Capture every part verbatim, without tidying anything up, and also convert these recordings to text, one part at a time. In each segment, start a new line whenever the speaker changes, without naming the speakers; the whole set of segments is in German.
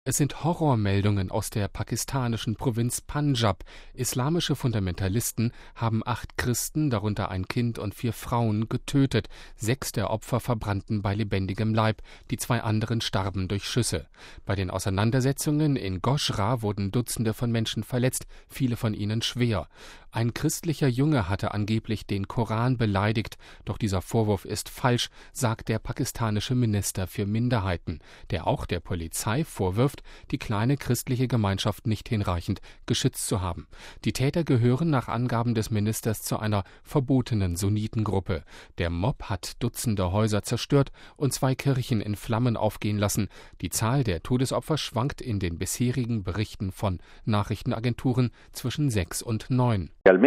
Es sind Horrormeldungen aus der pakistanischen Provinz Panjab. Islamische Fundamentalisten haben acht Christen, darunter ein Kind und vier Frauen, getötet. Sechs der Opfer verbrannten bei lebendigem Leib, die zwei anderen starben durch Schüsse. Bei den Auseinandersetzungen in Goshra wurden Dutzende von Menschen verletzt, viele von ihnen schwer. Ein christlicher Junge hatte angeblich den Koran beleidigt, doch dieser Vorwurf ist falsch, sagt der pakistanische Minister für Minderheiten, der auch der Polizei vorwirft, die kleine christliche Gemeinschaft nicht hinreichend geschützt zu haben. Die Täter gehören nach Angaben des Ministers zu einer verbotenen Sunnitengruppe. Der Mob hat Dutzende Häuser zerstört und zwei Kirchen in Flammen aufgehen lassen. Die Zahl der Todesopfer schwankt in den bisherigen Berichten von Nachrichtenagenturen zwischen sechs und neun.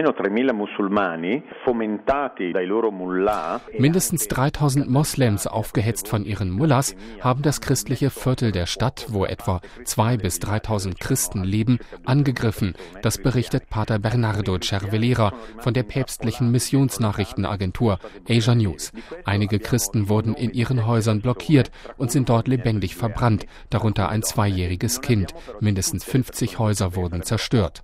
Mindestens dreitausend Moslems, aufgehetzt von ihren Mullahs, haben das christliche Viertel der Stadt, wo etwa zweitausend bis dreitausend Christen leben, angegriffen. Das berichtet Pater Bernardo Cervellera von der päpstlichen Missionsnachrichtenagentur Asia News. Einige Christen wurden in ihren Häusern blockiert und sind dort lebendig verbrannt, darunter ein zweijähriges Kind. Mindestens fünfzig Häuser wurden zerstört.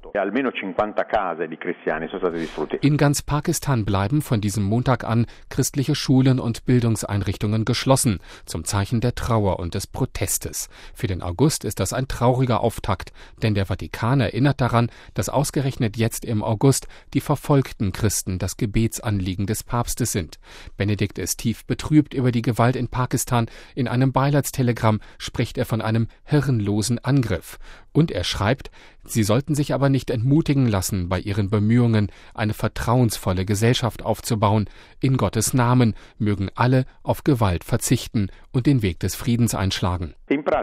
In ganz Pakistan bleiben von diesem Montag an christliche Schulen und Bildungseinrichtungen geschlossen, zum Zeichen der Trauer und des Protestes. Für den August ist das ein trauriger Auftakt, denn der Vatikan erinnert daran, dass ausgerechnet jetzt im August die verfolgten Christen das Gebetsanliegen des Papstes sind. Benedikt ist tief betrübt über die Gewalt in Pakistan. In einem Beileidstelegramm spricht er von einem hirnlosen Angriff. Und er schreibt, sie sollten sich aber nicht entmutigen lassen bei ihren Bemühungen, eine vertrauensvolle Gesellschaft aufzubauen. In Gottes Namen mögen alle auf Gewalt verzichten und den Weg des Friedens einschlagen.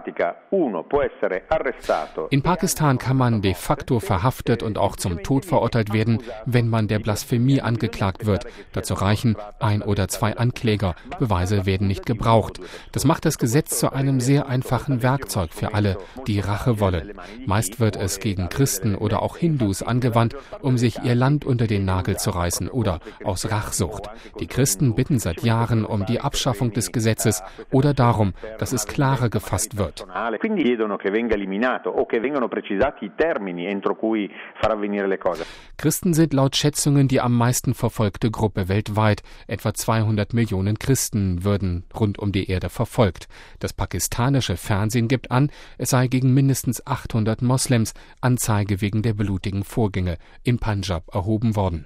In Pakistan kann man de facto verhaftet und auch zum Tod verurteilt werden, wenn man der Blasphemie angeklagt wird. Dazu reichen ein oder zwei Ankläger. Beweise werden nicht gebraucht. Das macht das Gesetz zu einem sehr einfachen Werkzeug für alle, die Rache wollen. Meist wird es gegen Christen oder auch Hindus angewandt, um sich ihr Land unter den Nagel zu reißen oder aus Rachsucht. Die Christen bitten seit Jahren um die Abschaffung des Gesetzes oder darum, dass es klarer gefasst wird. Christen sind laut Schätzungen die am meisten verfolgte Gruppe weltweit. Etwa zweihundert Millionen Christen würden rund um die Erde verfolgt. Das pakistanische Fernsehen gibt an, es sei gegen mindestens achthundert Moslems Anzeige wegen der blutigen Vorgänge in Panjab erhoben worden.